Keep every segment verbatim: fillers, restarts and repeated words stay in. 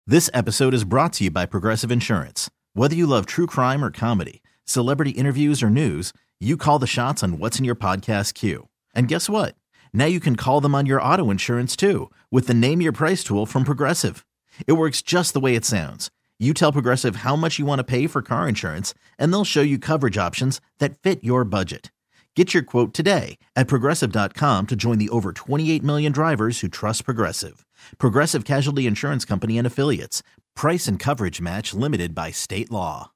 This episode is brought to you by Progressive Insurance. Whether you love true crime or comedy, celebrity interviews or news, you call the shots on what's in your podcast queue. And guess what? Now you can call them on your auto insurance too with the Name Your Price tool from Progressive. It works just the way it sounds. You tell Progressive how much you want to pay for car insurance, and they'll show you coverage options that fit your budget. Get your quote today at Progressive dot com to join the over twenty-eight million drivers who trust Progressive. Progressive Casualty Insurance Company and Affiliates. Price and coverage match limited by state law.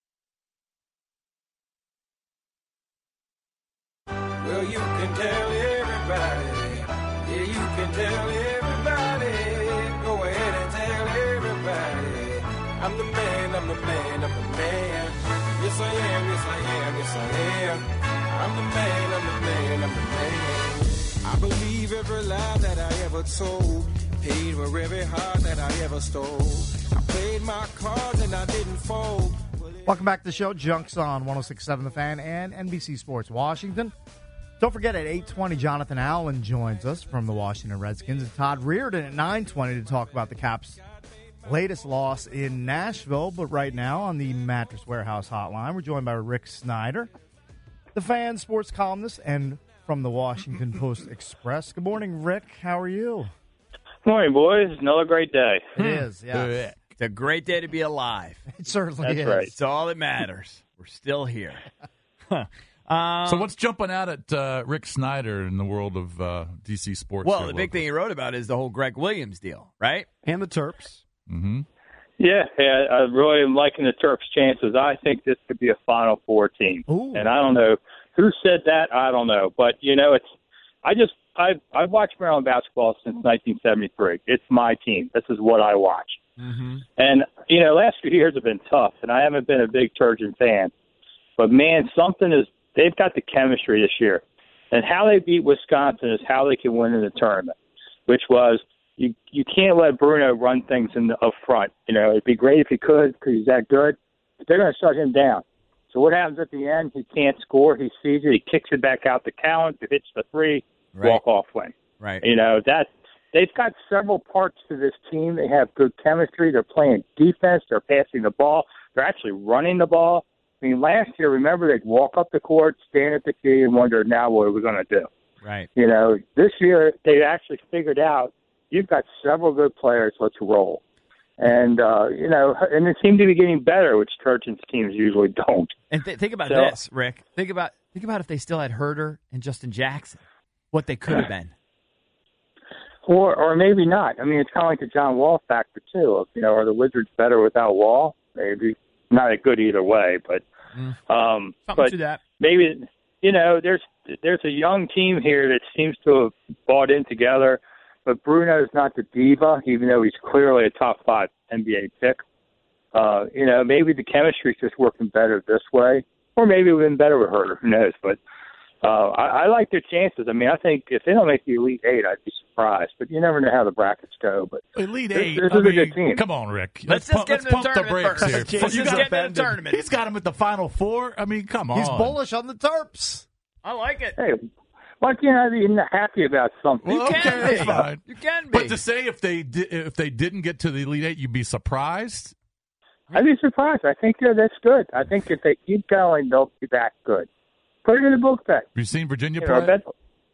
Well, you can tell everybody. Yeah, you can tell everybody. Go ahead and tell everybody. I'm the man, I'm the man, I'm the man. Yes, I am, yes, I am, yes, I am. I'm the man, I'm the man, I'm the man. I believe every lie that I ever told. Paid for every heart that I ever stole. I played my cards and I didn't fold. Welcome back to the show. Junks on one oh six point seven The Fan and N B C Sports Washington. Don't forget, at eight twenty, Jonathan Allen joins us from the Washington Redskins, and Todd Reardon at nine twenty to talk about the Caps' latest loss in Nashville. But right now on the Mattress Warehouse hotline, we're joined by Rick Snyder, the Fan sports columnist, and from the Washington Post Express. Good morning, Rick. How are you? Good morning, boys. Another great day. It is, yeah. It's a great day to be alive. It certainly That's is. right. It's all that matters. We're still here. um, So what's jumping out at uh, Rick Snyder in the world of uh, D C sports? well, here the big locally? thing he wrote about is the whole Greg Williams deal, right? And the Terps. Mm-hmm. Yeah, yeah, I really am liking the Terps' chances. I think this could be a Final Four team. Ooh. And I don't know who said that. I don't know. But, you know, it's I just I've, I've watched Maryland basketball since nineteen seventy-three. It's my team. This is what I watch. Mm-hmm. And, you know, last few years have been tough, and I haven't been a big Turgeon fan. But, man, something is – they've got the chemistry this year. And how they beat Wisconsin is how they can win in the tournament, which was you you can't let Bruno run things in the, up front. You know, it'd be great if he could because he's that good. But they're going to shut him down. So what happens at the end? He can't score. He sees it. He kicks it back out to Cowan. He hits the three. Right. Walk-off win. Right. You know, that they've got several parts to this team. They have good chemistry. They're playing defense. They're passing the ball. They're actually running the ball. I mean, last year, remember, they'd walk up the court, stand at the key, and wonder, now what are we going to do? Right. You know, this year, they actually figured out, you've got several good players. Let's roll. And, uh, you know, and they seem to be getting better, which Turgeon's teams usually don't. And th- think about So- this, Rick. Think about think about if they still had Herter and Justin Jackson, what they could have been. Or or maybe not. I mean, it's kind of like the John Wall factor, too. You know, are the Wizards better without Wall? Maybe. Not a good either way, but Mm. um, Something but to that. maybe, you know, there's there's a young team here that seems to have bought in together, but Bruno's not the diva, even though he's clearly a top five N B A pick. Uh, you know, maybe the chemistry's just working better this way, or maybe it would have been better with Herter. Who knows? But uh, I, I like their chances. I mean, I think if they don't make the Elite Eight, I'd be surprised. But you never know how the brackets go. But Elite this, Eight. this I is a mean, good team. come on, Rick. Let's just pump, get let's in the pump the tournament brakes first. here. Let's You just got get in the tournament. He's got him at the Final Four. I mean, come on. He's bullish on the Terps. I like it. Hey, why can't I be happy about something? Well, You okay, can that's be. fine. You can be. But to say if they di- if they didn't get to the Elite Eight, you'd be surprised. I'd be surprised. I think yeah, that's good. I think if they keep going, they'll be that good. Put it in the book bet. Have you seen Virginia You know, I play? bet.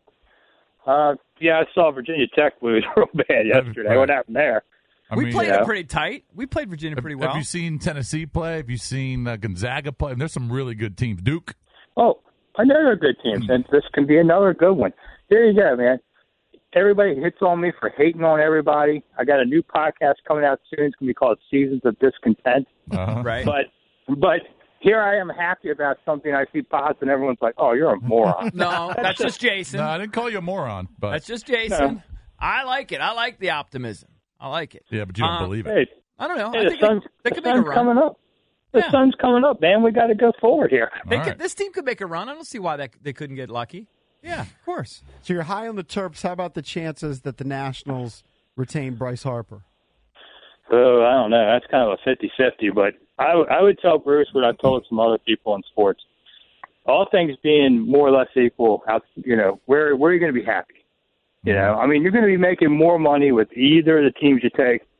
Uh, yeah, I saw Virginia Tech lose real bad yesterday. Right. What happened there? I we mean, played yeah. it pretty tight. We played Virginia have, pretty well. have you seen Tennessee play? Have you seen uh, Gonzaga play? And there's some really good teams. Duke. Oh, another good team. And this can be another good one. Here you go, man. Everybody hits on me for hating on everybody. I got a new podcast coming out soon. It's going to be called Seasons of Discontent. Uh-huh. right. But, but here I am happy about something. I see positive, and everyone's like, "Oh, you're a moron." No, that's just Jason. No, I didn't call you a moron, but That's just Jason. No. I like it. I like the optimism. I like it. yeah, but you don't Um, believe it. Hey, I don't know. hey I the think sun's, they, they the could make a sun's run. coming up. The Yeah. sun's coming up, man. We got to go forward here. They All could, right. This team could make a run. I don't see why that they couldn't get lucky. Yeah, of course. So you're high on the Terps. How about the chances that the Nationals retain Bryce Harper? Oh, I don't know. That's kind of a fifty-fifty, but I, w- I would tell Bruce what I've told some other people in sports. All things being more or less equal, how, you know, where where are you going to be happy? You know, I mean, you're going to be making more money with either of the teams you take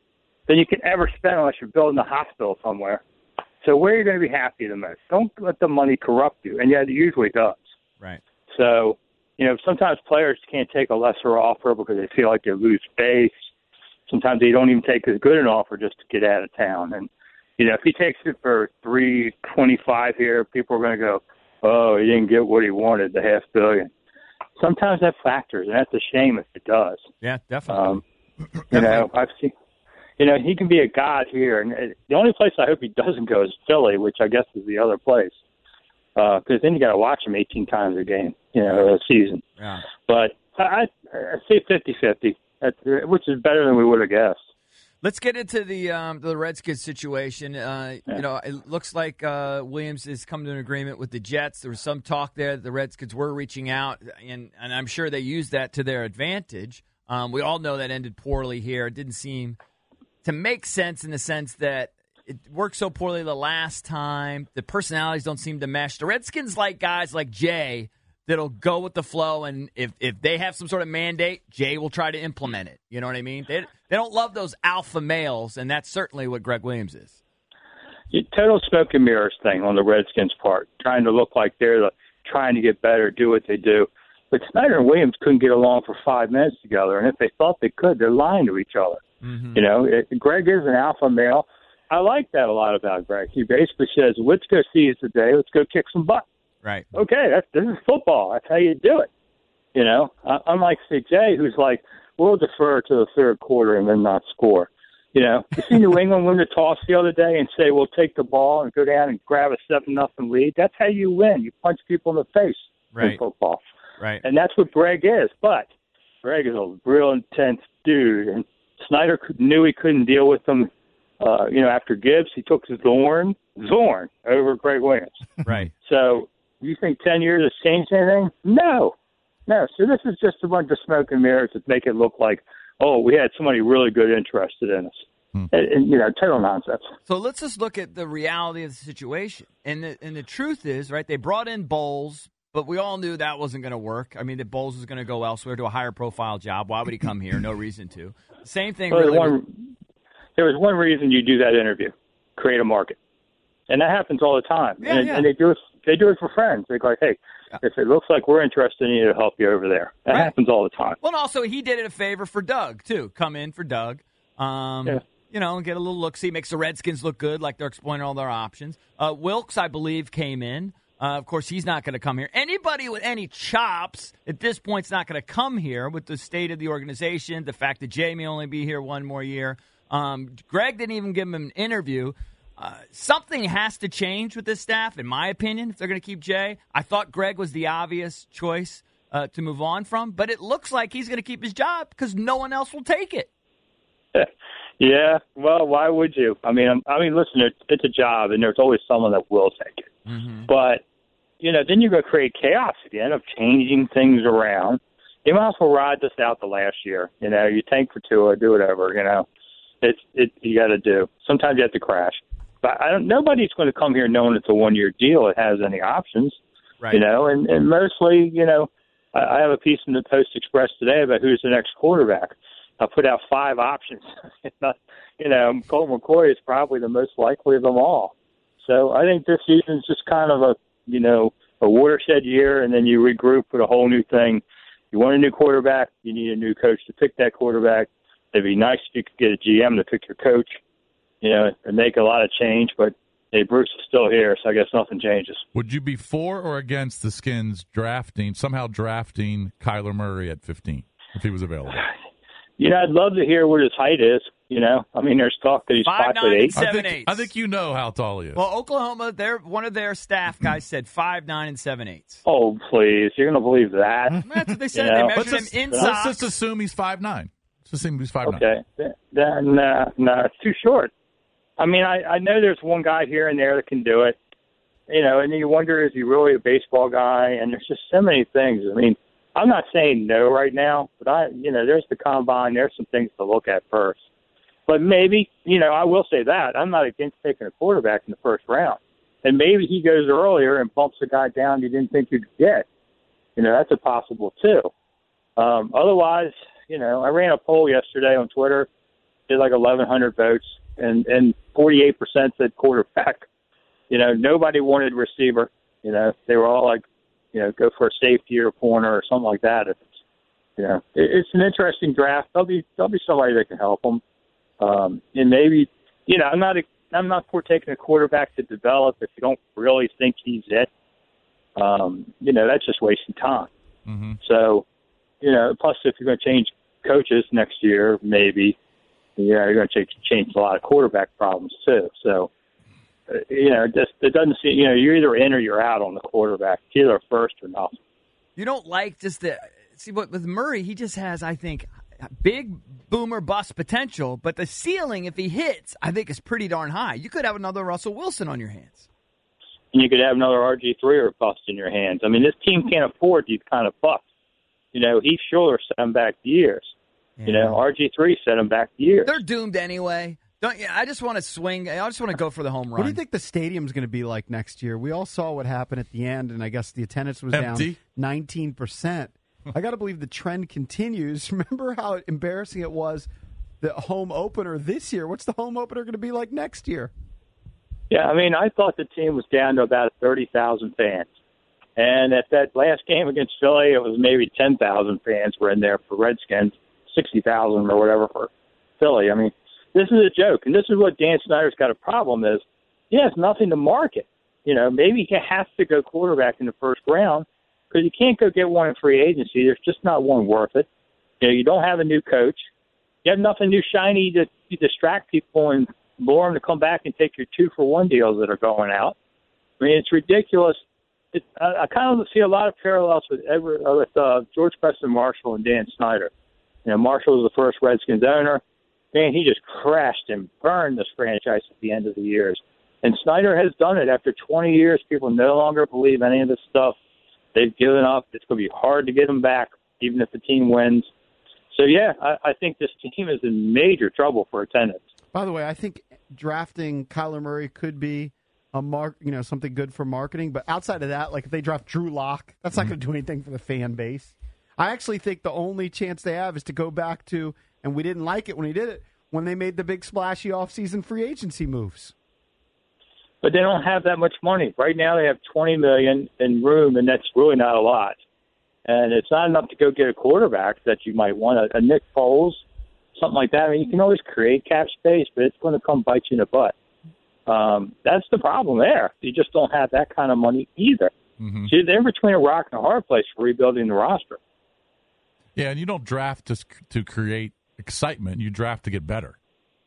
than you can ever spend unless you're building a hospital somewhere. So where are you going to be happy the most? Don't let the money corrupt you, and yet it usually does. Right. So, you know, sometimes players can't take a lesser offer because they feel like they lose face. Sometimes they don't even take as good an offer just to get out of town. And, you know, if he takes it for three twenty-five here, people are going to go, oh, he didn't get what he wanted, the half billion. Sometimes that factors, and that's a shame if it does. Yeah, definitely. Um, you know, I've seen, you know, he can be a god here. And the only place I hope he doesn't go is Philly, which I guess is the other place. Because uh, then you got to watch him eighteen times a game, you know, a season. Yeah. But I, I say fifty-fifty, which is better than we would have guessed. Let's get into the um, the Redskins situation. Uh, Yeah. You know, it looks like uh, Williams has come to an agreement with the Jets. There was some talk there that the Redskins were reaching out, and, and I'm sure they used that to their advantage. Um, we all know that ended poorly here. It didn't seem to make sense in the sense that it worked so poorly the last time. The personalities don't seem to mesh. The Redskins like guys like Jay that'll go with the flow, and if, if they have some sort of mandate, Jay will try to implement it. You know what I mean? They they don't love those alpha males, and that's certainly what Greg Williams is. Total smoke and mirrors thing on the Redskins' part, trying to look like they're the, trying to get better, do what they do. But Snyder and Williams couldn't get along for five minutes together, and if they thought they could, they're lying to each other. Mm-hmm. You know, it, Greg is an alpha male. I like that a lot about Greg. He basically says, let's go see you today. Let's go kick some butt. Right. Okay, that's, this is football. That's how you do it. You know, uh, unlike C J, who's like, we'll defer to the third quarter and then not score. You know, you see New England win the toss the other day and say, we'll take the ball and go down and grab a seven nothing lead. That's how you win. You punch people in the face right. in football. Right. And that's what Greg is. But Greg is a real intense dude, and Snyder knew he couldn't deal with him. Uh, you know, after Gibbs, he took Zorn, Zorn over Greg Williams. Right. So you think ten years has changed anything? No. No. So this is just a bunch of smoke and mirrors that make it look like, oh, we had somebody really good interested in us. Hmm. And, and, you know, total nonsense. So let's just look at the reality of the situation. And the, and the truth is, right, they brought in Bowles, but we all knew that wasn't going to work. I mean, that Bowles was going to go elsewhere to a higher profile job. Why would he come here? No reason to. Same thing well, really. One, with, there was one reason you do that interview, create a market. And that happens all the time. Yeah, and, yeah. and they do it they do it for friends. They're like, hey, yeah. if it looks like we're interested in you, to help you over there. That right. happens all the time. Well, and also, he did it a favor for Doug, too. Come in for Doug. Um, yeah. You know, and get a little look-see. Makes the Redskins look good, like they're exploring all their options. Uh, Wilkes, I believe, came in. Uh, of course, he's not going to come here. Anybody with any chops at this point is not going to come here with the state of the organization, the fact that Jay may only be here one more year. Um, Greg didn't even give him an interview. Uh, something has to change with this staff, in my opinion, if they're going to keep Jay. I thought Greg was the obvious choice uh, to move on from, but it looks like he's going to keep his job because no one else will take it. Yeah, well, why would you? I mean, I mean, listen, it's, it's a job, and there's always someone that will take it. Mm-hmm. But, you know, then you're going to create chaos again of changing things around. You might as well ride this out the last year. You know, you tank for Tua, do whatever, you know. It's it you got to do. Sometimes you have to crash. But I don't. Nobody's going to come here knowing it's a one-year deal. It has any options, right. you know. And, and mostly, you know, I, I have a piece in the Post Express today about who's the next quarterback. I put out five options. you know, Colt McCoy is probably the most likely of them all. So I think this season's just kind of a, you know, a watershed year, and then you regroup with a whole new thing. You want a new quarterback, you need a new coach to pick that quarterback. It'd be nice if you could get a G M to pick your coach, you know, and make a lot of change, but hey, Bruce is still here, so I guess nothing changes. Would you be for or against the Skins drafting, somehow drafting Kyler Murray at fifteen, if he was available? You know, I'd love to hear what his height is, you know. I mean, there's talk that he's five, five nine, foot eight. and seven, I think, eighths. I think you know how tall he is. Well, Oklahoma, they're, one of their staff guys said five nine and seven eighths. Oh, please. You're going to believe that? That's what they said. You know? They measured let's him just, inside. let's just assume he's five nine. Let's assume he's five nine. Okay. Then, uh, no, it's too short. I mean, I, I know there's one guy here and there that can do it, you know, and you wonder, is he really a baseball guy? And there's just so many things. I mean, I'm not saying no right now, but I, you know, there's the combine. There's some things to look at first. But maybe, you know, I will say that I'm not against taking a quarterback in the first round. And maybe he goes earlier and bumps a guy down you didn't think you'd get. You know, that's a possible too. Um, otherwise, you know, I ran a poll yesterday on Twitter. did like eleven hundred votes, and and forty-eight percent said quarterback. You know, nobody wanted receiver. You know, they were all like, you know, go for a safety or a corner or something like that. If it's, you know, it, it's an interesting draft. There'll be there'll be somebody that can help them, um, and maybe, you know, I'm not a, I'm not for taking a quarterback to develop if you don't really think he's it. Um, you know, that's just wasting time. Mm-hmm. So, you know, plus if you're going to change coaches next year, maybe, yeah, you're going to change, change a lot of quarterback problems too. So, uh, you know, it, just, it doesn't seem, you know, you're either in or you're out on the quarterback. It's either first or nothing. You don't like just the see what with Murray, he just has, I think, big boomer bust potential, but the ceiling, if he hits, I think is pretty darn high. You could have another Russell Wilson on your hands. And you could have another R G three or bust in your hands. I mean, this team can't afford these kind of busts. You know, Heath Schuler set them back years. Yeah. You know, R G three set them back years. They're doomed anyway. Don't yeah, I just want to swing. I just want to go for the home run. What do you think the stadium's going to be like next year? We all saw what happened at the end, and I guess the attendance was Empty. down nineteen percent. I got to believe the trend continues. Remember how embarrassing it was, the home opener this year? What's the home opener going to be like next year? Yeah, I mean, I thought the team was down to about thirty thousand fans. And at that last game against Philly, it was maybe ten thousand fans were in there for Redskins, sixty thousand or whatever for Philly. I mean, this is a joke. And this is what Dan Snyder's got a problem is, he has nothing to market. You know, maybe he has to go quarterback in the first round because you can't go get one in free agency. There's just not one worth it. You know, you don't have a new coach. You have nothing new shiny to, to distract people and lure them to come back and take your two-for-one deals that are going out. I mean, it's ridiculous. It, I, I kind of see a lot of parallels with Edward, uh, with uh, George Preston Marshall and Dan Snyder. You know, Marshall was the first Redskins owner. Man, he just crashed and burned this franchise at the end of the years. And Snyder has done it. After twenty years, people no longer believe any of this stuff. They've given up. It's going to be hard to get them back, even if the team wins. So, yeah, I, I think this team is in major trouble for attendance. By the way, I think drafting Kyler Murray could be a mark, you know, something good for marketing. But outside of that, like if they draft Drew Lock, that's not going to do anything for the fan base. I actually think the only chance they have is to go back to, and we didn't like it when he did it, when they made the big splashy offseason free agency moves. But they don't have that much money. Right now they have twenty million dollars in room, and that's really not a lot. And it's not enough to go get a quarterback that you might want, a, a Nick Foles, something like that. I mean, you can always create cap space, but it's going to come bite you in the butt. Um, that's the problem there. You just don't have that kind of money either. Mm-hmm. See, they're between a rock and a hard place for rebuilding the roster. Yeah, and you don't draft to to create excitement. You draft to get better.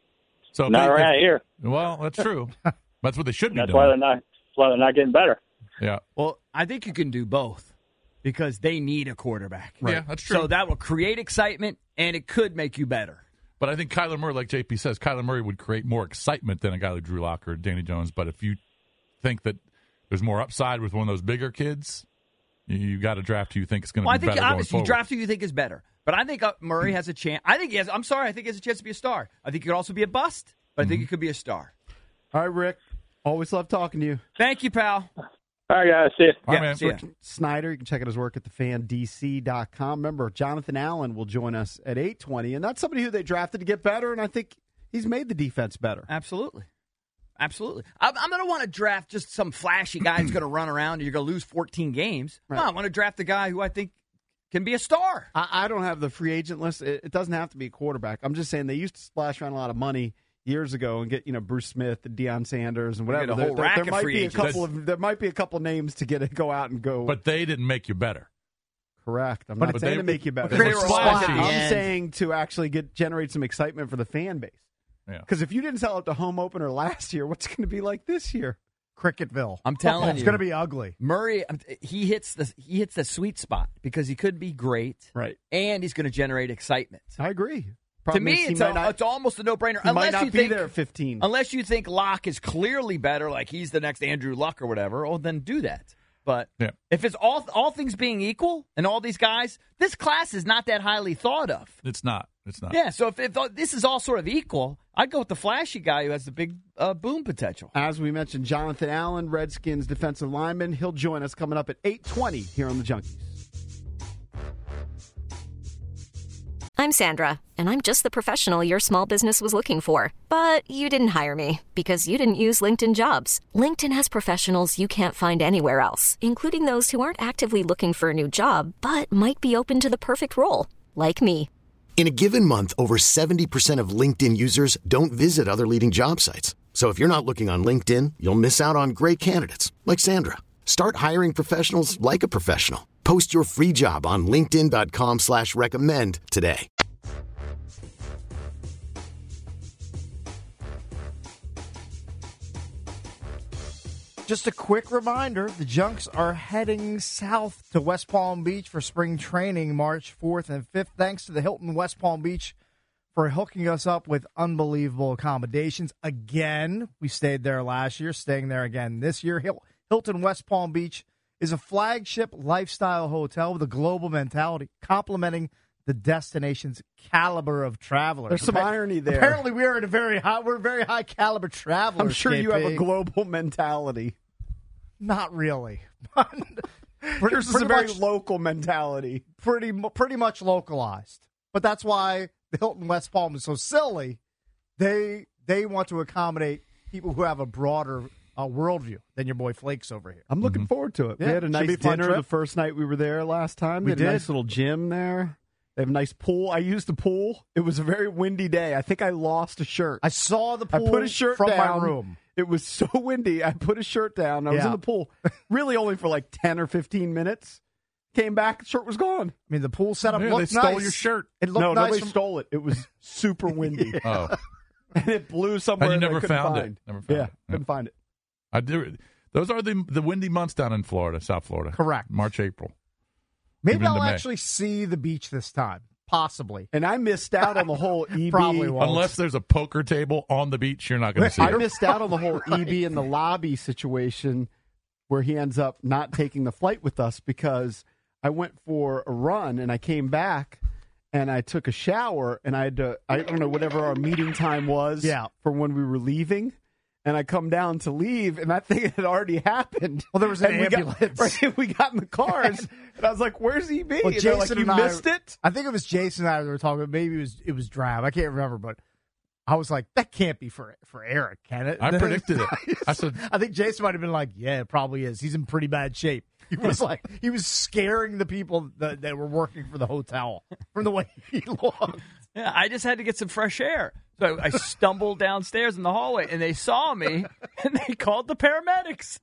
So not they, around if, here. Well, that's true. That's what they should be that's doing. Why they're not, that's why they're not getting better. Yeah. Well, I think you can do both because they need a quarterback. Right. Yeah, that's true. So that will create excitement, and it could make you better. But I think Kyler Murray, like J P says, Kyler Murray would create more excitement than a guy like Drew Lock or Danny Jones. But if you think that there's more upside with one of those bigger kids, you, you got to draft who you think is going to well, be I think better obviously going you draft who you think is better. But I think uh, Murray has a chance. I think he has. I'm sorry. I think he has a chance to be a star. I think he could also be a bust, but I think he could be a star. All right, Rick. Always love talking to you. Thank you, pal. All right, guys. See you. All right, yeah, man. see ya. Rick Snyder, you can check out his work at the fan D C dot com. Remember, Jonathan Allen will join us at eight twenty, and that's somebody who they drafted to get better, and I think he's made the defense better. Absolutely. Absolutely. I'm, I'm going to want to draft just some flashy guy who's going to run around and you're going to lose fourteen games. Right. No, I want to draft a guy who I think can be a star. I, I don't have the free agent list. It, it doesn't have to be a quarterback. I'm just saying they used to splash around a lot of money years ago and get, you know, Bruce Smith and Deion Sanders and whatever. Get a There, whole there, rack there of might free be a agents. couple of there might be a couple names to get it, go out and go. But they didn't make you better. Correct. I'm But- not but saying they- to make you better. but they were splashy. I'm Yeah. saying to actually get generate some excitement for the fan base. Yeah. Because if you didn't sell it to home opener last year, what's going to be like this year? Cricketville. I'm telling it's you. going to be ugly. Murray, um, he hits the he hits the sweet spot because he could be great, Right. and he's going to generate excitement. I agree. To Problem me, is he it's, might a, not, it's almost a no-brainer. he might Unless not you be think, there at fifteen. unless you think Locke is clearly better, like he's the next Andrew Luck or whatever, oh, then do that. But Yeah. if it's all all things being equal, and all these guys, this class is not that highly thought of. It's not. It's not. Yeah, so if, if this is all sort of equal, I'd go with the flashy guy who has the big uh, boom potential. As we mentioned, Jonathan Allen, Redskins defensive lineman. He'll join us coming up at eight twenty here on the Junkies. I'm Sandra, and I'm just the professional your small business was looking for. But you didn't hire me because you didn't use LinkedIn Jobs. LinkedIn has professionals you can't find anywhere else, including those who aren't actively looking for a new job, but might be open to the perfect role, like me. In a given month, over seventy percent of LinkedIn users don't visit other leading job sites. So if you're not looking on LinkedIn, you'll miss out on great candidates like Sandra. Start hiring professionals like a professional. Post your free job on linkedin.com slash recommend today. Just a quick reminder, the Junks are heading south to West Palm Beach for spring training March fourth and fifth. Thanks to the Hilton West Palm Beach for hooking us up with unbelievable accommodations. Again, we stayed there last year, staying there again this year. Hilton West Palm Beach is a flagship lifestyle hotel with a global mentality, complementing the destination's caliber of travelers. There's some irony there. Apparently, we are in a very high, we're very high caliber travelers. I'm sure you K P. have a global mentality. Not really. Yours is a very much, local mentality. Pretty, pretty much localized. But that's why the Hilton West Palm is so silly. They they want to accommodate people who have a broader uh, worldview than your boy Flakes over here. I'm looking mm-hmm. forward to it. Yeah, we had a nice be a fun dinner trip. the first night we were there last time. We We, had a did. nice little gym there. They have a nice pool. I used the pool. It was a very windy day. I think I lost a shirt. I saw the pool I put a shirt from down. my room. It was so windy. I put a shirt down. I was Yeah. in the pool really only for like ten or fifteen minutes. Came back, the shirt was gone. I mean, the pool setup Yeah, looked they stole nice. your shirt. It looked No, nice. nobody from- stole it. It was super windy. Oh, And it blew somewhere and you that I never couldn't found find. it. Never found yeah, it. couldn't Yep. find it. I do. Those are the the windy months down in Florida, South Florida. Correct. March, April. Maybe Even I'll into May. actually see the beach this time. Possibly. And I missed out on the whole E B. Probably won't. Unless there's a poker table on the beach, you're not going to see I it. missed out on the whole E B in the lobby situation where he ends up not taking the flight with us because I went for a run and I came back and I took a shower and I had to, I don't know, whatever our meeting time was Yeah. for when we were leaving. And I come down to leave, and that thing had already happened. Well, there was an And we got- ambulance. right, we got in the cars, and I was like, "Where's E B?" Well, And they're like, Jason "You and I- missed it." I think it was Jason and I that were talking. Maybe it was it was Drab. I can't remember, but I was like, that can't be for for Eric, can it? I predicted it. I said, I think Jason might have been like, yeah, it probably is. He's in pretty bad shape. He was like, he was scaring the people that, that were working for the hotel from the way he looked. Yeah, I just had to get some fresh air. So I stumbled downstairs in the hallway, and they saw me, and they called the paramedics.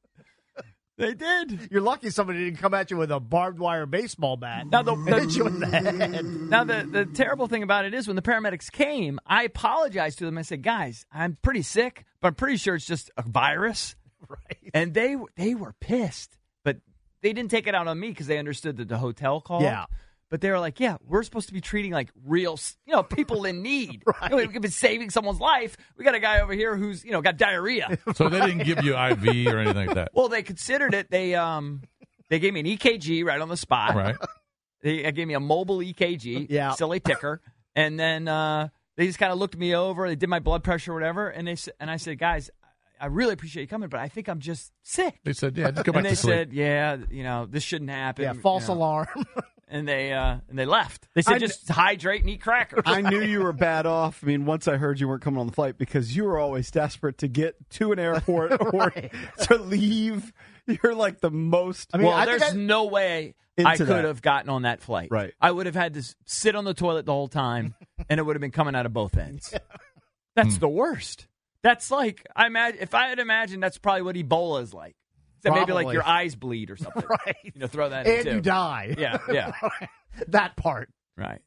They did. You're lucky somebody didn't come at you with a barbed wire baseball bat. Now, the, and hit you the, in the head. now the, the terrible thing about it is when the paramedics came, I apologized to them. I said, guys, I'm pretty sick, but I'm pretty sure it's just a virus. Right. And they they were pissed, but they didn't take it out on me because they understood that the hotel called. Yeah. But they were like, yeah, we're supposed to be treating like real, you know, people in need. Right. You know, we've been saving someone's life. We got a guy over here who's, you know, got diarrhea. so they didn't give you I V or anything like that, Well, they considered it. They um, they gave me an E K G right on the spot. right? They uh, gave me a mobile E K G, Yeah. silly ticker, and then uh, they just kind of looked me over. They did my blood pressure or whatever, and they s- and I said, guys, I really appreciate you coming, but I think I'm just sick. They said, yeah, just go back And they to sleep. said, yeah, you know, this shouldn't happen. Yeah, false you know. alarm. And they uh, and they left. They said, I- just hydrate and eat crackers. I knew you were bad off. I mean, once I heard you weren't coming on the flight because you were always desperate to get to an airport or to leave. You're like the most. I mean, well, I think there's I- no way I Into could that. have gotten on that flight. Right. I would have had to s- sit on the toilet the whole time, and it would have been coming out of both ends. That's the worst. That's like I imagine if I had imagined that's probably what Ebola is like. Except maybe like Probably. your eyes bleed or something. Right. You know, throw that in And too. you die. Yeah, yeah. That part. Right.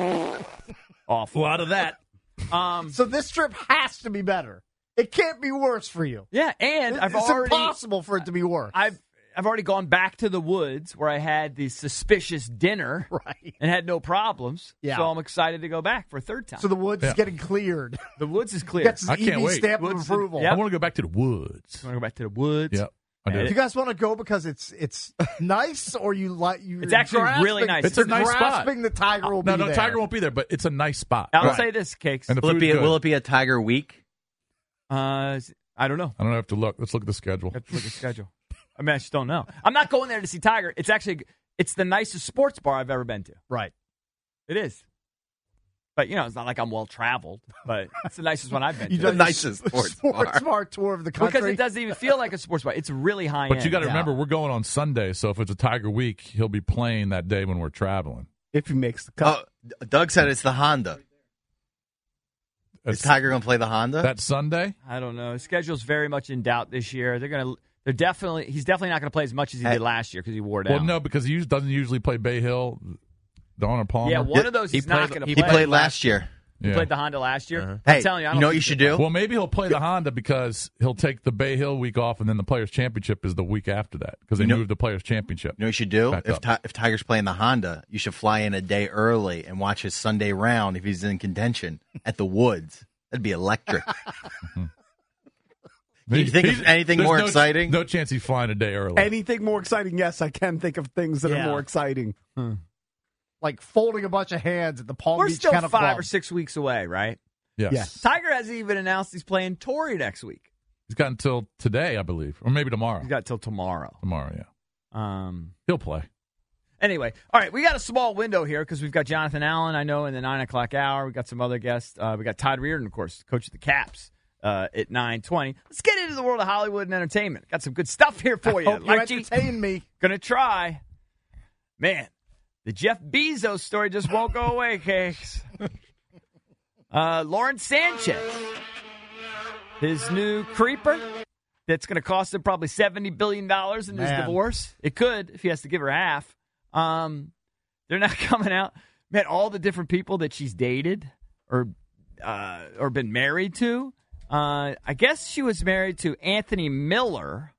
Awful. A lot of that. Um. So this trip has to be better. It can't be worse for you. Yeah, and I've it's already impossible for it to be worse. I've I've already gone back to the woods where I had the suspicious dinner right. and had no problems. Yeah. So I'm excited to go back for a third time. So the woods Yeah. is getting cleared. the woods is clear. Gets his I can't E V wait. stamp of Woods- approval. Yep. I want to go back to the woods. You want to go back to the woods? Yep, I Do do. you guys want to go because it's it's nice, or you like you? It's actually really nice. It's a nice spot. grasping the tiger will No, be no, there. Tiger won't be there, but it's a nice spot. I'll Right. say this, Cakes. And the Will it food's be? good. Will it be a Tiger week? Uh, I don't know. I don't have to look. Let's look at the schedule. Have to look at the schedule. I mean, I just don't know. I'm not going there to see Tiger. It's actually it's the nicest sports bar I've ever been to. Right. It is. But, you know, it's not like I'm well-traveled, but it's the nicest one I've been You to. done The nicest sports bar. bar tour of the country. Because it doesn't even feel like a sports bar. It's really high-end. But you got to Yeah. remember, we're going on Sunday, so if it's a Tiger week, he'll be playing that day when we're traveling. If he makes the cut. Oh, Doug said it's the Honda. Is It's- Tiger going to play the Honda? that Sunday? I don't know. His schedule's very much in doubt this year. They're going to – they're definitely – he's definitely not going to play as much as he Hey. did last year because he wore down. Well, no, because he us- doesn't usually play Bay Hill, Donald Palmer. Yeah, one of those he he's not played, going to he play. played last year. He Yeah. played the Honda last year. Uh-huh. I'm Hey, telling you, I you don't know what think you should he'll do? Well, maybe he'll play the Honda because he'll take the Bay Hill week off, and then the Players' Championship is the week after that because they You know- moved the Players' Championship. You know what you should do? Back If, up. Ti- if Tiger's playing the Honda, you should fly in a day early and watch his Sunday round if he's in contention at the Woods. That'd be electric. Can you think of He's- anything there's more no- exciting? No chance he's flying a day early. Anything more exciting? Yes, I can think of things that Yeah. are more exciting. like folding a bunch of hands at the Palm We're Beach still Kennel five Club. or six weeks away, right? yes. Yes. Tiger hasn't even announced he's playing Torrey next week. He's got until today, I believe, or maybe tomorrow. He's got till tomorrow. Tomorrow, yeah. Um. He'll play. Anyway, all right, we got a small window here because we've got Jonathan Allen, I know, in the nine o'clock hour. We got some other guests. Uh, we got Todd Reardon, of course, coach of the Caps, uh, at nine twenty. Let's get into the world of Hollywood and entertainment. Got some good stuff here for you. Hope you Like, entertain me. Gonna try. Man, the Jeff Bezos story just won't go away, Cakes. Uh, Lawrence Sanchez, his new creeper, that's going to cost him probably seventy billion dollars in his Man. divorce. It could if he has to give her half. Um, they're not coming out. Man, all the different people that she's dated or uh, or been married to. Uh, I guess she was married to Anthony Miller,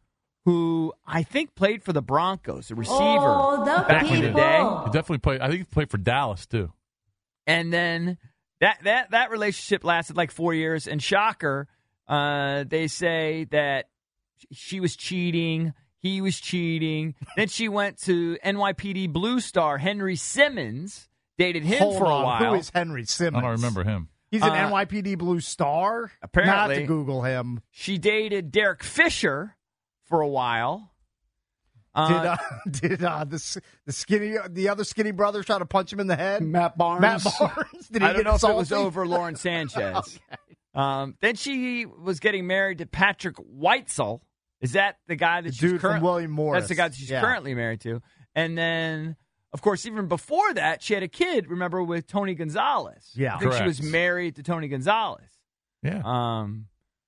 who I think played for the Broncos, a receiver Oh, the back in the people. day. He definitely played. I think he played for Dallas too. And then that that that relationship lasted like four years. And shocker, uh, they say that she was cheating, he was cheating. Then she went to N Y P D Blue star Henry Simmons, dated him Hold for a on. while. Who is Henry Simmons? I don't remember him. He's an Uh, N Y P D Blue star? apparently. Not to Google him. She dated Derek Fisher for a while. Uh, Did uh, did uh, the s- the skinny the other skinny brother try to punch him in the head? Matt Barnes. Matt Barnes. Did he I don't get know if it was salty? over Lawrence Sanchez. um, then she was getting married to Patrick Weitzel. Is that the guy that The she's dude from current- William Morris. That's the guy that she's Yeah. currently married to. And then, of course, even before that, she had a kid. Remember with Tony Gonzalez? Yeah. I think she Correct. was married to Tony Gonzalez. Yeah. Um,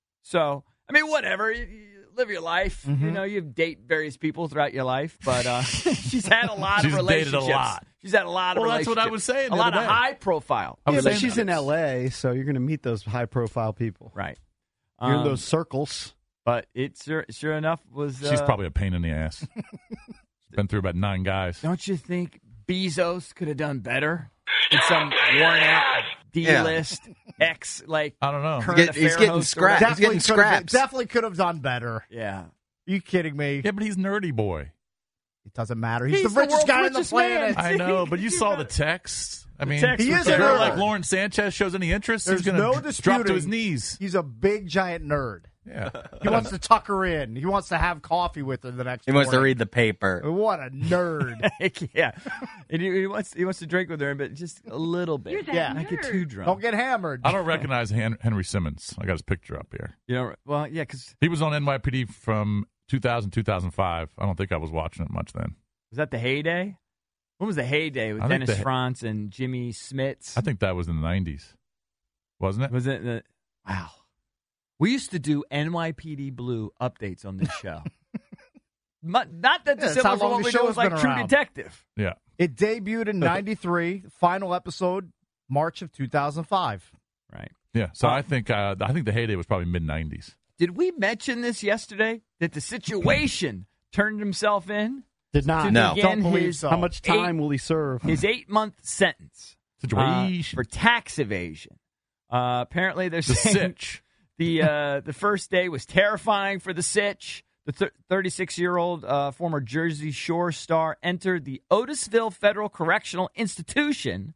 so I mean, whatever. You, you live your life. Mm-hmm. You know, you date various people throughout your life, but uh, she's had a lot She's of dated a relationships. lot. She's had a lot of Well, that's what I relationships. was saying A the lot other of day. high profile. I Yeah, was but saying she's that. in L A, so you're going to meet those high profile people. Right. You're in Um, those circles. But it sure, sure enough was. She's uh, probably a pain in the ass. She's been through about nine guys. Don't you think Bezos could have done better in some worn out D list ex like I don't know. current He's get- he's affair getting host or scrapped. whatever? He's getting Definitely could have scraps. definitely could have done better. Yeah. Are you kidding me? Yeah, but he's nerdy boy. It doesn't matter. He's, He's the the richest world's guy on the richest man. planet. I know, but you saw the texts. I mean, text He was is a if a girl nerd. like Lawrence Sanchez shows any interest, There's he's going no to disputing. drop to his knees. He's a big giant nerd. Yeah. He wants to tuck her in. He wants to have coffee with her the next He wants to morning. read the paper. What a nerd. yeah. And he, he wants he wants to drink with her, but just a little bit. Yeah. Not get too drunk. Don't get hammered. I don't recognize Hen- Henry Simmons. I got his picture up here. You know, well, yeah, because He was on N Y P D from two thousand, two thousand five. I don't think I was watching it much then. was that the heyday? When was the heyday with I think Dennis the- Franz and Jimmy Smits? I think that was in the nineties. Wasn't it? Was it the wow? We used to do N Y P D Blue updates on this show. Mu- Not that Yeah, that's dissimilar how from long what the we do show's with like been True around. Detective. Yeah. It debuted in ninety-three. Final episode, March of two thousand five. Right. Yeah. So Uh, I think uh, I think the heyday was probably mid nineties. Did we mention this yesterday? That the situation turned himself in Did not. to No. begin Don't believe his, so. How much time Eight- will he serve? his eight month sentence uh, Situation. for tax evasion? Uh, apparently, they're the saying sitch. the uh, the first day was terrifying for the sitch. The thirty-six-year-old uh, former Jersey Shore star entered the Otisville Federal Correctional Institution,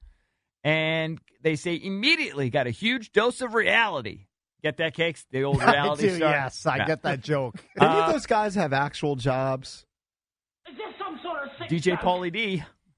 and they say immediately got a huge dose of reality. Get that, Cakes? The old I reality do, star? yes. I Yeah. get that joke. Any Uh, of those guys have actual jobs? D J Pauly D.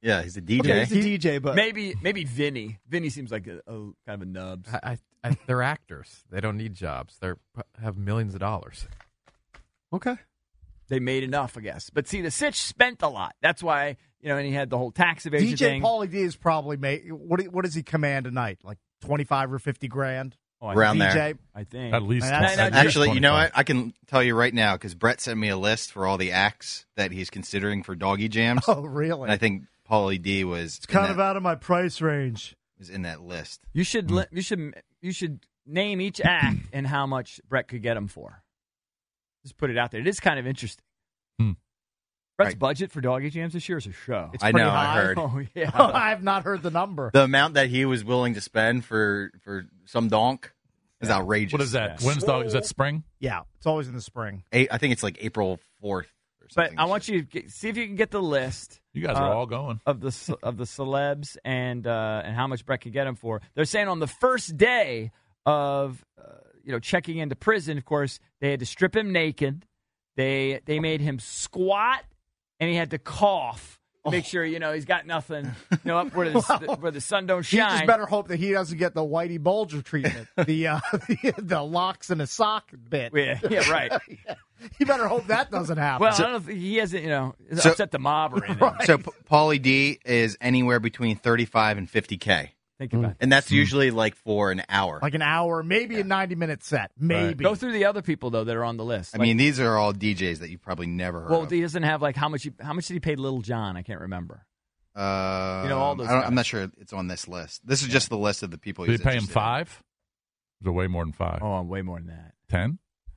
Yeah, he's a D Okay, J. he's a D J, but maybe maybe Vinny. Vinny seems like a, a kind of a nubs. I, I, I, they're actors. They don't need jobs. They have millions of dollars. okay. They made enough, I guess. But see, the Sitch spent a lot. That's why, you know, and he had the whole tax evasion D J thing. Pauly D is probably made. What do- what does he command a night? Like twenty-five or fifty grand. Oh, I Around D J. there. I think At least. And that's- at least Actually, you know twenty-five. what? I can tell you right now because Brett sent me a list for all the acts that he's considering for Doggy Jams. Oh, really? And I think Pauly D was it's kind in of that, out of my price range. was in that list. you should li- you should you should name each act and how much Brett could get him for. Just put it out there. It is kind of interesting. Hmm. Brett's Right. budget for Doggy Jams this year is a show. It's I pretty know, I high. heard. Oh yeah. I have not heard the number. The amount that he was willing to spend for, for some donk is outrageous. What is that? Yeah. When's dog? Is that spring? Yeah, it's always in the spring. A- I think it's like April fourth or But something. I want you to get, see if you can get the list. You guys are Uh, all going. of the ce- of the celebs and uh, and how much Brett could get him for. They're saying on the first day of uh, you know checking into prison, of course, they had to strip him naked. They they made him squat, and he had to cough to make sure you know he's got nothing you know up where the, where the sun don't He shine. just better hope that he doesn't get the Whitey Bulger treatment, the uh, the, the locks in a sock bit. Yeah, yeah, right. You better hope that doesn't happen. Well, I don't know if he hasn't you know So- upset the mob or anything. Right. So P- Pauly D is anywhere between thirty-five and fifty K. Think about that. And that's usually like for an hour. like an hour, maybe a ninety-minute set, maybe. Go through the other people though that are on the list. I Like, mean, these are all D Js that you probably never heard well, of. he doesn't have like how much he, how much did he pay Little John? I can't remember. Uh, You know, all those I don't, guys. I'm not sure it's on this list. This is just the list of the people. Did he's they pay him interested in. five? Is it way more than five? Oh, way more than that. Ten?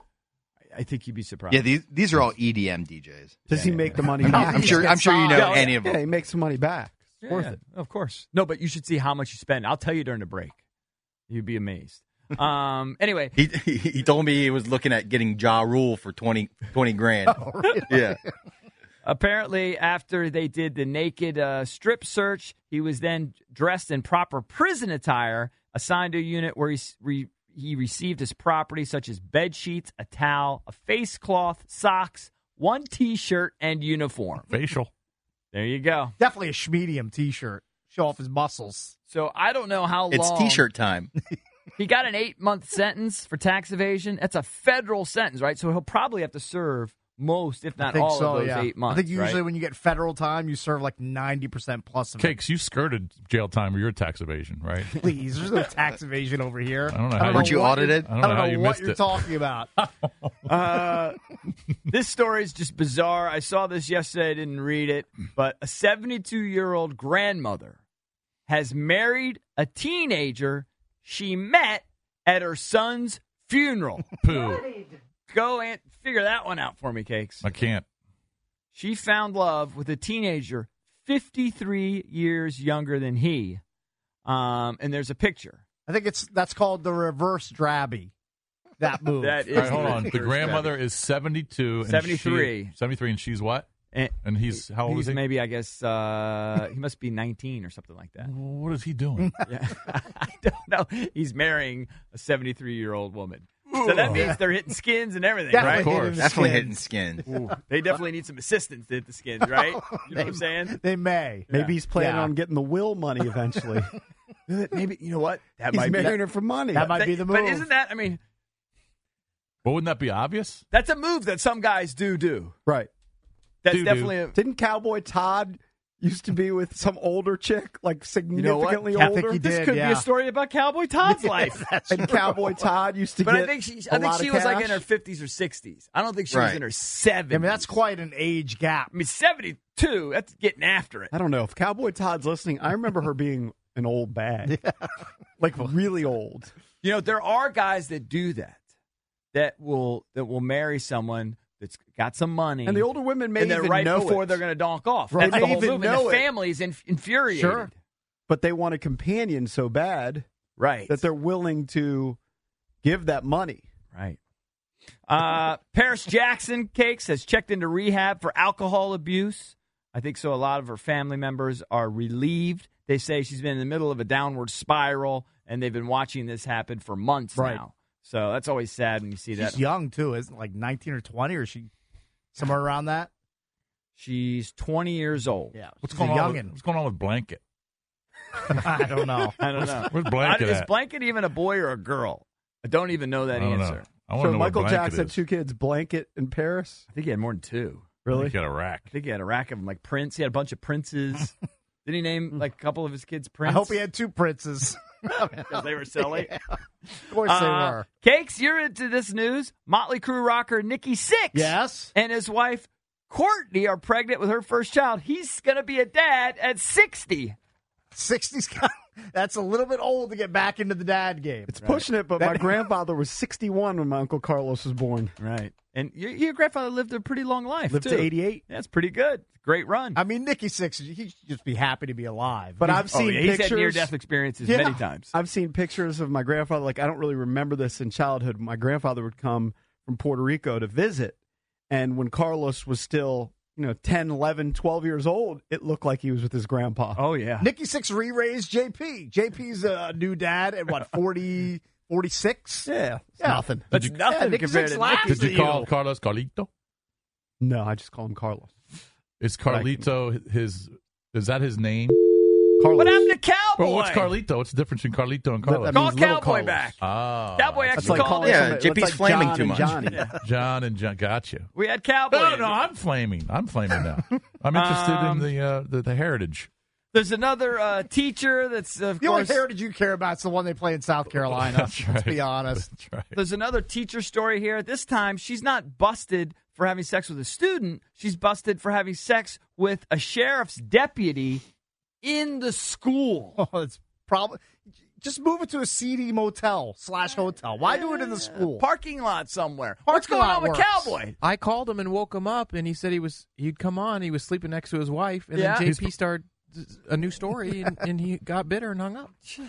I think you'd be surprised. Yeah, these these are all E D M D Js. Does he make the money I'm, back? I'm sure. I'm sure you know Yeah, any of them. Yeah, he makes some money back. It's Yeah, worth yeah, it. of course. No, but you should see how much you spend. I'll tell you during the break. You'd be amazed. Um. Anyway, He, he he told me he was looking at getting Ja Rule for twenty, twenty grand. Oh, really? Yeah. apparently, after they did the naked uh, strip search, he was then dressed in proper prison attire, assigned to a unit where he s- re- he received his property, such as bed sheets, a towel, a face cloth, socks, one T-shirt, and uniform. Facial. There you go. Definitely a schmedium T-shirt. Show off his muscles. So I don't know how It's long. T-shirt time. He got an eight-month sentence for tax evasion. That's a federal sentence, right? So he'll probably have to serve most, if I not think all, so, of those yeah. eight months. I think usually right? when you get federal time, you serve like ninety percent plus of it. Cakes, you skirted jail time with your tax evasion, right? Please, there's no tax evasion over here. I don't know how Weren't you what audited? you're- I don't know I how don't you know what missed you're it. talking about. Uh, this story is just bizarre. I saw this yesterday. I didn't read it. But a seventy-two-year-old grandmother has married a teenager she met at her son's funeral. Pooh. Go and figure that one out for me, Cakes. I can't. She found love with a teenager fifty-three years younger than he. Um, and there's a picture. I think it's that's called the reverse drabby. That move. That is All right, hold the on. The reverse grandmother is seventy-two. And seventy-three. She, seventy-three, and she's what? And And he's, how old he's is he? maybe, I guess, uh, he must be nineteen or something like that. What is he doing? Yeah. I don't know. He's marrying a seventy-three-year-old woman. So that means they're hitting skins and everything, Definitely right? Of hitting course. the Definitely skins. hitting skin. They definitely need some assistance to hit the skins, right? You know what I'm saying? They may. Maybe he's planning Yeah. on getting the will money eventually. Maybe, you know what? That He's might be marrying her for money. That might be the move. But isn't that, I mean, Well, wouldn't that be obvious? that's a move that some guys do do. right. That's Do-do. definitely a, Didn't Cowboy Todd used to be with some older chick, like know what? significantly I think older? he this did, could yeah. be a story about Cowboy Todd's life. And Cowboy Todd used to But get I think she, a I think lot she of was like in cash. her fifties or sixties. I don't think she was Right. in her seventies. I mean, that's quite an age gap. I mean, seventy-two, that's getting after it. I don't know. If Cowboy Todd's listening, I remember her being an old bag. Like really old. You know, there are guys that do that, that will that will marry someone that's got some money. And the older women may and then even right know before it. they're going to donk off. Right. That's They the whole even move. And know the it. family's inf- infuriated. Sure. But they want a companion so bad Right. that they're willing to give that money. Right. Uh, Paris Jackson Cakes has checked into rehab for alcohol abuse. I think so. A lot of her family members are relieved. They say she's been in the middle of a downward spiral, and they've been watching this happen for months Right. now. So that's always sad when you see that. She's young too, isn't it? Like nineteen or twenty, or is she somewhere around that? She's twenty years old. Yeah, What's she's going a on? With, youngin'. what's going on with Blanket? I don't know. I don't know. Where's Blanket Is at? Blanket even a boy or a girl? I don't even know that I don't answer. know. I want So to know Michael what Blanket Jackson had is. two kids, Blanket and Paris. I think he had more than two. Really? He got a rack. I think he had a rack of them, like Prince. He had a bunch of Princes. Did he name like a couple of his kids Prince? I hope he had two princes. because they were silly. Yeah, of course they Uh, were. Cakes, you're into this news. Motley Crue rocker Nikki Sixx Yes. and his wife Courtney are pregnant with her first child. He's going to be a dad at sixty. sixties, that's a little bit old to get back into the dad game. It's pushing it, but That- my grandfather was sixty-one when my Uncle Carlos was born. Right. And your, your grandfather lived a pretty long life, Lived too. to eighty-eight. That's pretty good. Great run. I mean, Nikki Sixx, he should just be happy to be alive. But He's- I've seen oh, yeah, he's pictures. had near-death experiences Yeah. many times. I've seen pictures of my grandfather. Like, I don't really remember this in childhood. My grandfather would come from Puerto Rico to visit. And when Carlos was still, you know, ten, eleven, twelve years old, it looked like he was with his grandpa. Oh, yeah. Nikki Sixx re-raised J P. J P's a new dad at, what, forty, forty-six? Yeah. It's Yeah. nothing. That's Yeah, nothing Nikki compared Sixx to laughs Nikki. Did you to call you. Carlos Carlito? No, I just call him Carlos. Is But I can- Carlito his? Is that his name? Carlos. What happened to Cowboy? Well, what's Carlito? What's the difference between Carlito and Carlos? That Call means little Cowboy Carlos. back. Oh, Cowboy That's actually like called calling it. Yeah, somebody- J P's it's like flaming John too and much. Johnny. John and John. Got you. We had Cowboy. No, no, I'm flaming. I'm flaming now. I'm interested Um, in the, uh, the the heritage. There's another uh, teacher that's, of The only course, heritage you care about is the one they play in South Carolina. That's Let's right. be honest. That's right. there's another teacher story here. This time, she's not busted for having sex with a student. She's busted for having sex with a sheriff's deputy in the school. Oh, it's probably just move it to a seedy motel slash hotel. Why do it in the school? Parking lot somewhere. What's Parking going lot on with works. Cowboy? I called him and woke him up, and he said he was he'd come on. He was sleeping next to his wife, and Yeah. then J P started a new story, and, and he got bitter and hung up.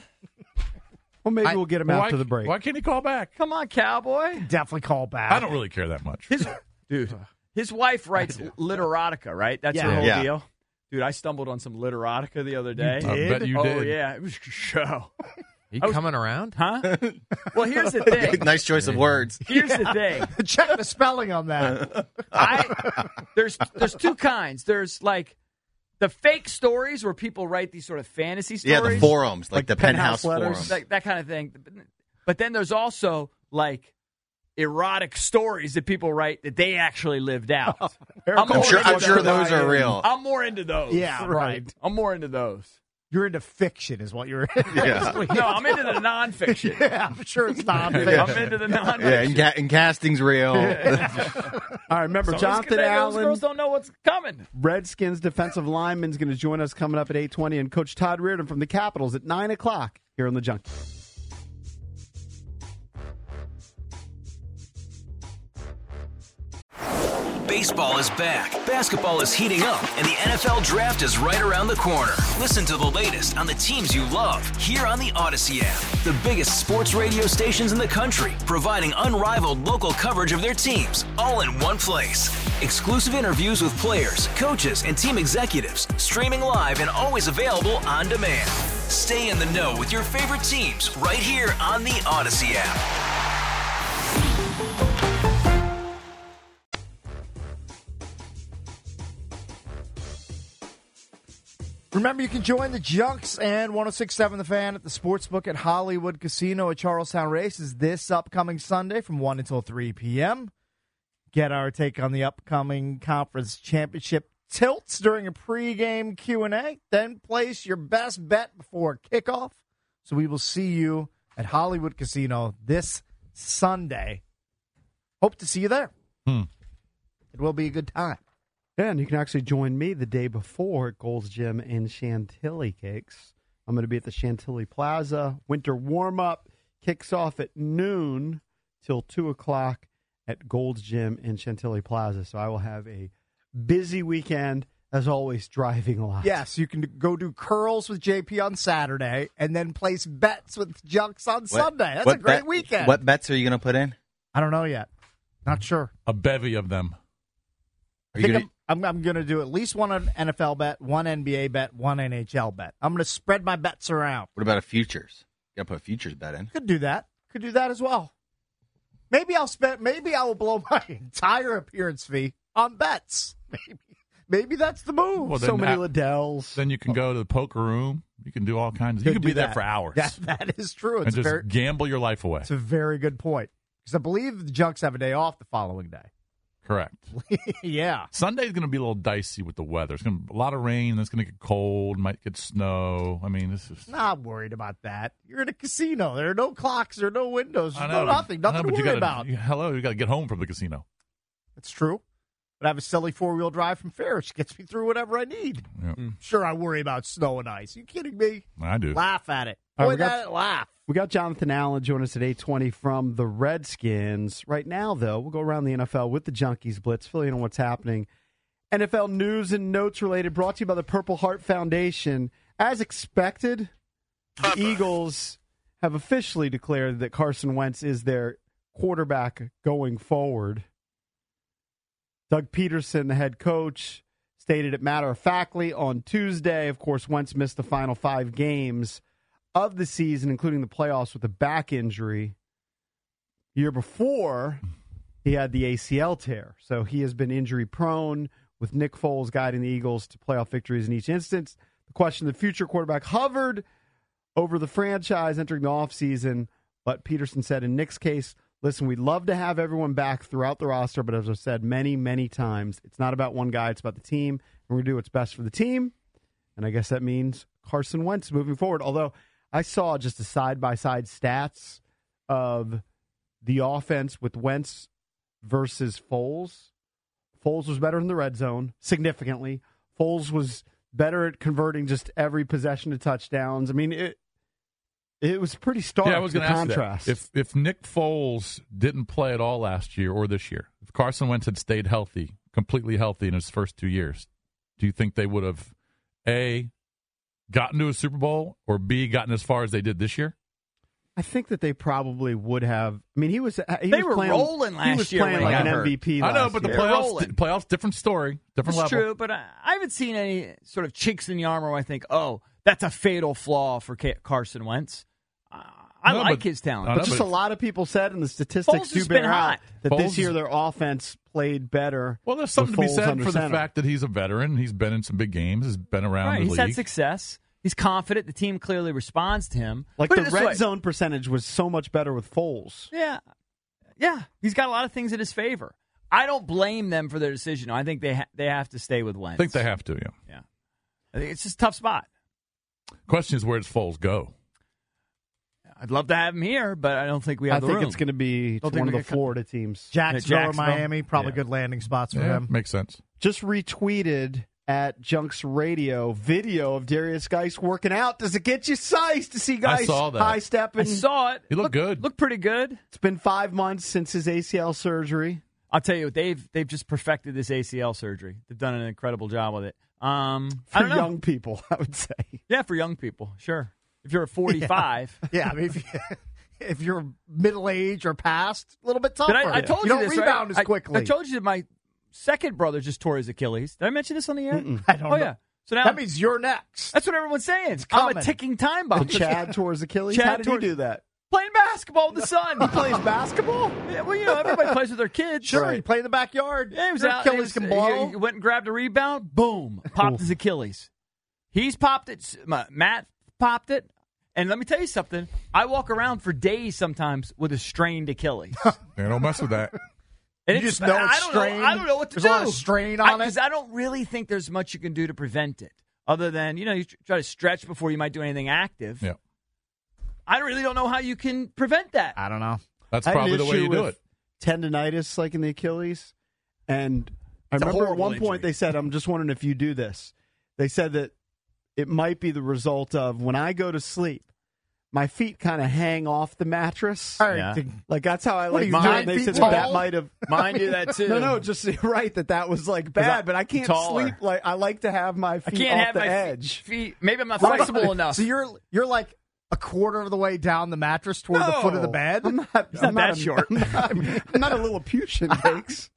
Well, maybe I- we'll get him Why, after the break. why can't he call back? Come on, Cowboy. Definitely call back. I don't really care that much. His, dude, his wife writes literotica, right? That's her Yeah. whole Yeah. deal. Dude, I stumbled on some literotica the other day. I bet you oh, did. yeah. It was a show. He I was- coming around? Huh? Well, here's the thing. Nice choice of words. Here's the thing. Check the spelling on that. I there's there's two kinds. There's like the fake stories where people write these sort of fantasy stories. Yeah, the forums, like, Like the penthouse penthouse, letters. forums. like that kind of thing. But then there's also like erotic stories that people write that they actually lived out. I'm, I'm more sure. into I'm sure those. those are real. I'm more into those. Yeah, right. I'm more into those. You're into fiction, is what you're into. Yeah. No, I'm into the nonfiction. Yeah, I'm sure it's not. I'm into the nonfiction. Yeah, and, ca- and casting's real. All right, remember, So Jonathan those, those Allen, girls don't know what's coming. Redskins defensive lineman, is going to join us coming up at eight twenty, and Coach Todd Reardon from the Capitals at nine o'clock here on the Junkie. Baseball is back, basketball is heating up, and the N F L Draft is right around the corner. Listen to the latest on the teams you love here on the Odyssey app. The biggest sports radio stations in the country, providing unrivaled local coverage of their teams, all in one place. Exclusive interviews with players, coaches, and team executives, streaming live and always available on demand. Stay in the know with your favorite teams right here on the Odyssey app. Remember, you can join the Junks and one oh six point seven The Fan at the Sportsbook at Hollywood Casino at Charlestown Races this upcoming Sunday from one until three p.m. Get our take on the upcoming conference championship tilts during a pregame Q and A. Then place your best bet before kickoff. So we will see you at Hollywood Casino this Sunday. Hope to see you there. Hmm. It will be a good time. Yeah, and you can actually join me the day before at Gold's Gym in Chantilly Cakes. I'm going to be at the Chantilly Plaza. Winter warm-up kicks off at noon till two o'clock at Gold's Gym in Chantilly Plaza. So I will have a busy weekend, as always, driving a lot. Yes, you can go do curls with J P on Saturday and then place bets with Junks on Sunday. That's what a great bet- weekend. What bets are you going to put in? I don't know yet. Not sure. A bevy of them. I Are you think gonna, I'm, I'm, I'm going to do at least one N F L bet, one N B A bet, one N H L bet. I'm going to spread my bets around. what about a futures? You got to put a futures bet in. Could do that. Could do that as well. Maybe I'll spend. Maybe I will blow my entire appearance fee on bets. Maybe maybe that's the move. Well, so then many that- Liddells. Then you can go to the poker room. You can do all kinds. Of, Could you can do be there that. for hours That, that is true. It's and a just very, gamble your life away. it's a very good point. Because I believe the Junks have a day off the following day. Correct. yeah. Sunday's going to be a little dicey with the weather. It's going to be a lot of rain. And it's going to get cold. Might get snow. I mean, this is Not worried about that. You're in a casino. There are no clocks. There are no windows. I There's know, no nothing. I know, Nothing but to you worry gotta, about. you- hello, you got to get home from the casino. It's true. But I have a silly four-wheel drive from Ferris. Gets me through whatever I need. Yep. Sure, I worry about snow and ice. Are you kidding me? I do. Laugh at it. All right, Point we got- at it, laugh. We got Jonathan Allen joining us at eight twenty from the Redskins. Right now, though, we'll go around the N F L with the Junkies Blitz, fill you in on what's happening. N F L news and notes related, brought to you by the Purple Heart Foundation. As expected, the Eagles have officially declared that Carson Wentz is their quarterback going forward. Doug Peterson, the head coach, stated it matter-of-factly on Tuesday. Of course, Wentz missed the final five games of the season, including the playoffs, with a back injury. Year before, he had the A C L tear. So he has been injury-prone, with Nick Foles guiding the Eagles to playoff victories in each instance. The question of the future quarterback hovered over the franchise entering the offseason, but Peterson said in Nick's case, listen, we'd love to have everyone back throughout the roster, but as I've said many, many times, it's not about one guy, it's about the team, and we're going to do what's best for the team. And I guess that means Carson Wentz moving forward. Although I saw just a side-by-side stats of the offense with Wentz versus Foles. Foles was better in the red zone, significantly. Foles was better at converting just every possession to touchdowns. I mean, it it was pretty stark, Yeah, I was the going to ask contrast. that. If if Nick Foles didn't play at all last year or this year, if Carson Wentz had stayed healthy, completely healthy in his first two years, do you think they would have, A, gotten to a Super Bowl, or B, gotten as far as they did this year? I think that they probably would have. I mean, he was. He They was were rolling rolling He last was year playing when he like got an hurt. M V P. I know, last but the year. playoffs, rolling. playoffs, different story, different That's level. true, but I, I haven't seen any sort of chinks in the armor where I think, oh, that's a fatal flaw for Ca- Carson Wentz. Uh, I No, like but- his talent. I know, But just but- a lot of people said, and the statistics Foles do has bear been out, hot. that Foles this year is- their offense played better. Well, there's something to with be Foles said under for the center. fact that he's a veteran. He's been in some big games. He's been around Right, the he's league. had success. He's confident. The team clearly responds to him. Like Put the it this red way. zone percentage was so much better with Foles. Yeah, yeah. He's got a lot of things in his favor. I don't blame them for their decision. I think they ha- they have to stay with Wentz. I think they have to, yeah. Yeah, I think it's just a tough spot. Question is, where does Foles go? I'd love to have him here, but I don't think we I have the think room. it's going to be Don't to think one of we the can come- Florida teams. Jacksonville, or Jacksonville? Miami, probably Yeah. good landing spots for Yeah, him. makes sense. Just retweeted at Junks Radio video of Darius Geis working out. Does it get you sized to see Geis saw that. high stepping? I saw it. He looked Look- good. Looked pretty good. It's been five months since his A C L surgery. I'll tell you, they've they've just perfected this A C L surgery. They've done an incredible job with it. Um, I For don't know. young people, I would say. Yeah, for young people, sure. If you're at forty-five, Yeah, I mean, if, you, if you're middle age or past, a little bit tougher. Did I, I told you, you don't this, rebound right? as quickly. I, I told you that my second brother just tore his Achilles. Did I mention this on the air? I don't oh know. yeah. So now That means you're next. that's what everyone's saying. I'm coming. a ticking time bomb. And Chad tore his Achilles. Chad How did tore- he do that? Playing basketball with the son. He plays basketball? Yeah, well, you know, everybody plays with their kids. Sure, you play in the backyard. Yeah, he was Your out. Achilles he, can was- blow. he- he went and grabbed a rebound. Boom. Popped his Achilles. He's popped it. Matt popped it. And let me tell you something. I walk around for days sometimes with a strained Achilles. Yeah, don't mess with that. And You it's- just know it's I don't strained? know. I don't know what to There's do. a lot of strain on it? Because I don't really think there's much you can do to prevent it, other than you know you try to stretch before you might do anything active. Yeah. I really don't know how you can prevent that. I don't know. That's I had an probably the way issue you do with it. Tendonitis, like in the Achilles, and I It's a remember at horrible one point injury. they said, "I'm just wondering if you do this." They said that it might be the result of when I go to sleep, my feet kind of hang off the mattress. All right, Yeah. the- Like that's how I What like are you, mine. nine They feet said that, that tall? might have Mine do that too. No, no, just right that that was like bad, but I can't taller. sleep. Like I like to have my I feet can't off have the my edge. feet. Maybe I'm not Right. flexible enough. So you're you're like a quarter of the way down the mattress toward the foot of the No, bed. I'm not, He's not I'm that a- short. I'm not, I'm not a Lilliputian, Cakes. I,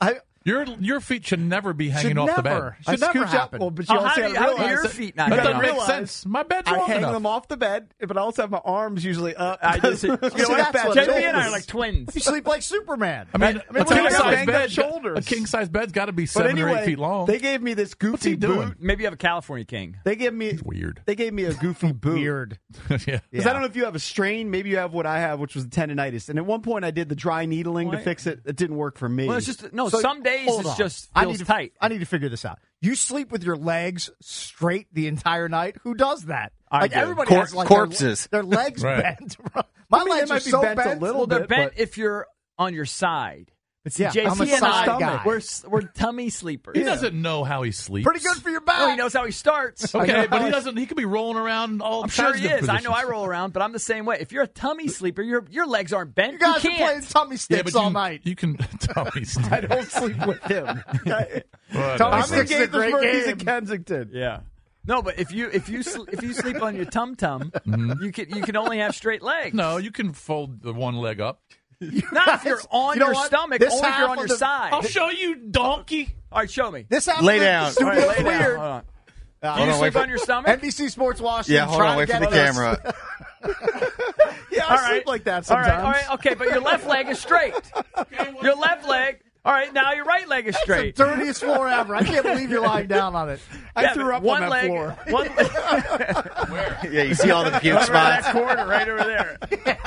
Your your feet should never be hanging Should off the never. bed. Should I never scooch up. happen. Well, but you Oh, also how do gotta you- how do realize your that- feet not you That gotta doesn't make realize sense. My bed's I long hang enough. them off the bed, but I also have my arms usually up. I just, you know So what? that's what J it P and I is. are like twins. You sleep like Superman. I mean, I mean, a what do you king got size banged up bed. shoulders? A king size bed's got to be But seven anyway, or eight feet long. they gave me this What's goofy he doing? boot. Maybe you have a California king. They gave me It's weird. They gave me a goofy boot. Weird. yeah. Because I don't know if you have a strain. Maybe you have what I have, which was tendonitis. And at one point, I did the dry needling to What? fix it. It didn't work for me. Well, it's just no. So, some days hold it's on. just I feels need to, tight. I need to figure this out. You sleep with your legs straight the entire night? Who does that? I like do. everybody Cor- has like corpses. Their, their legs Right. bent. My I mean, legs they are might be so bent a bent. little well, they're bit, bent but- if you're on your side. But see, Yeah, J P I'm a and I, side guy. we're we're tummy sleepers. He doesn't know how he sleeps. Pretty good for your back. Oh, he knows how he starts. Okay, but he doesn't. He could be rolling around all. I'm sure kinds he of is. I know I positions. roll around, but I'm the same way. If you're a tummy sleeper, your your legs aren't bent. You guys you are can't. playing tummy Yeah, sticks but all you, night. you can tell me. I don't sleep with him. Whatever. Tummy I'm in sticks is a great Gaithersburg. He's in game. Kensington. Yeah. No, but if you if you sl- if you sleep on your tum tum, you can you can only have straight legs. No, you can fold the one leg up. Not if you're on You know your what? stomach. This only if half you're on of your the- side. I'll show you, donkey. All right, show me. This happens Lay in the down. studio. All right, lay It's down. weird. Hold on. Uh, Do you on, wait sleep for- on your stomach? N B C Sports Washington. Yeah, hold trying on, wait to for the get us- camera. Yeah, I All sleep right. like that All right, sometimes. all right, okay, but your left leg is straight. Your left leg. All right, now your right leg is It's straight. the dirtiest floor ever. I can't believe you're lying down on it. I Yeah, threw but up one on that leg, floor. One leg. Yeah, you see all the puke Over that spots. corner, right over there.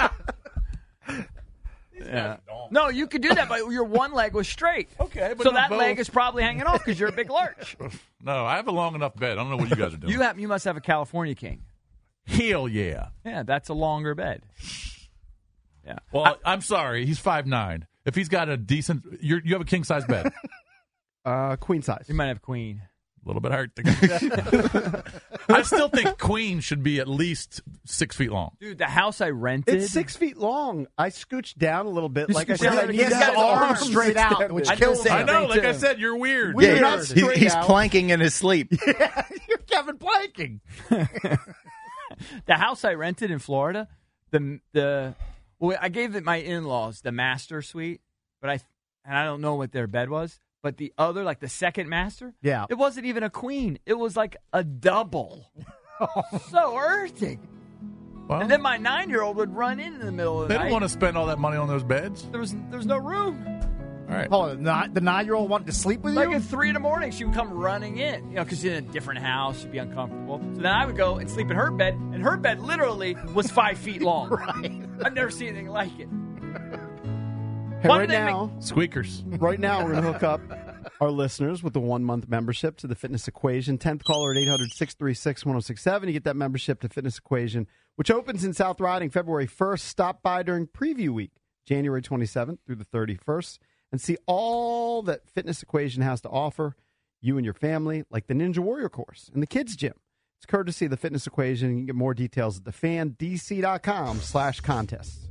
Yeah. No, you could do that, but your one leg was straight. Okay, but so not that leg both. is probably hanging off because you're a big lurch. No, I have a long enough bed. I don't know what you guys are doing. You have, you must have a California king. Hell yeah. Yeah, that's a longer bed. Yeah. Well, I, am sorry. He's five nine. If he's got a decent, you're, you have a king size bed. Uh, queen size. You might have queen. A little bit hurt. I still think queen should be at least six feet long. Dude, the house I rented. It's six feet long. I scooched down a little bit. You Like I scooched said, down, I he need has his got his arms arms straight out, extended. which I did kills the same I know. thing, Like too. I said, you're weird. Weird. Yeah, not he- straight he's out. planking in his sleep. Yeah, you're Kevin Planking. The house I rented in Florida, the the well, I gave it my in-laws the master suite, but I and I don't know what their bed was, but the other, like the second master, Yeah. it wasn't even a queen. It was like a double. So irritating. Well, And then my nine-year-old would run in in the middle of the they night. don't want to spend all that money on those beds. There was there was no room. All right. Hold on, the, the nine-year-old wanted to sleep with Like you? at three in the morning, she would come running in, you know, because in a different house, she'd be uncomfortable. So then I would go and sleep in her bed, and her bed literally was five feet long. Right. I've never seen anything like it. Hey, Why right do they now, Squeakers. right now, we're going to hook up our listeners with the one-month membership to the Fitness Equation. tenth caller at eight hundred, six three six, one oh six seven. You get that membership to Fitness Equation, which opens in South Riding February first. Stop by during preview week, January twenty-seventh through the thirty-first, and see all that Fitness Equation has to offer you and your family, like the Ninja Warrior course and the kids' gym. It's courtesy of the Fitness Equation. You can get more details at the fan d c dot com slash contests.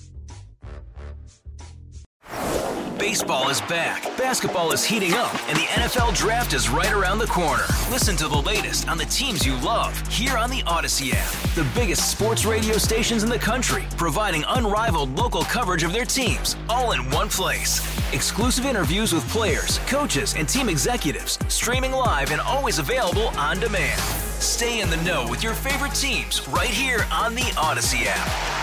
Baseball is back, basketball is heating up, and the N F L Draft is right around the corner. Listen to the latest on the teams you love here on the Odyssey app. The biggest sports radio stations in the country, providing unrivaled local coverage of their teams, all in one place. Exclusive interviews with players, coaches, and team executives, streaming live and always available on demand. Stay in the know with your favorite teams right here on the Odyssey app.